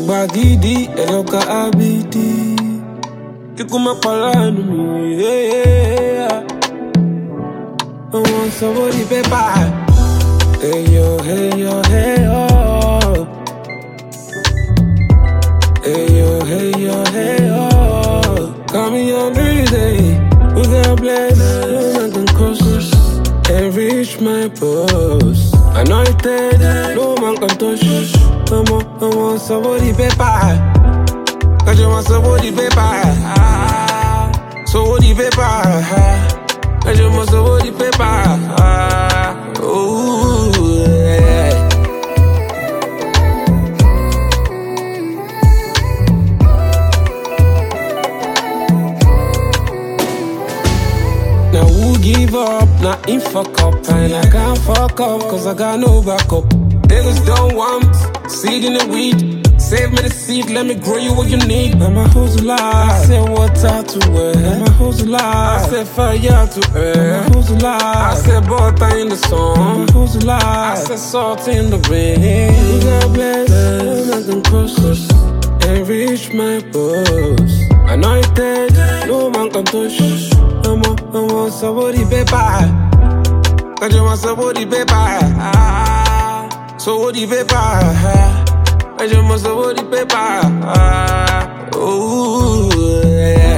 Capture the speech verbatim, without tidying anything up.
Bagidi, Eloka Abidi. Kikuma Palanu, yeah. I want somebody paper. Hey yo, hey yo, hey yo. Hey yo, hey yo, hey yo. Call me every day. We got blessed, no man can cross and reach my post. Anointed, no man can touch. I want, I want somebody paper. Cause you want somebody paper. Somebody paper. Cause you want somebody paper. Ooh, yeah. Now who give up? Now him fuck up. And I can't fuck up cause I got no backup. Niggas don't want seed in the weed. Save me the seed, let me grow you what you need. I'm a hustler. I said water to wear. I'm a hustler. I said fire to air. I'm a hustler. I said butter in the sun. I'm a hustler. I said salt in the rain. God bless, no man can cross us and reach my post. Anointed, no man can touch. I want, I want somebody paper. Cause you want somebody paper. Somebody paper. I just want somebody paper. Ooh, yeah.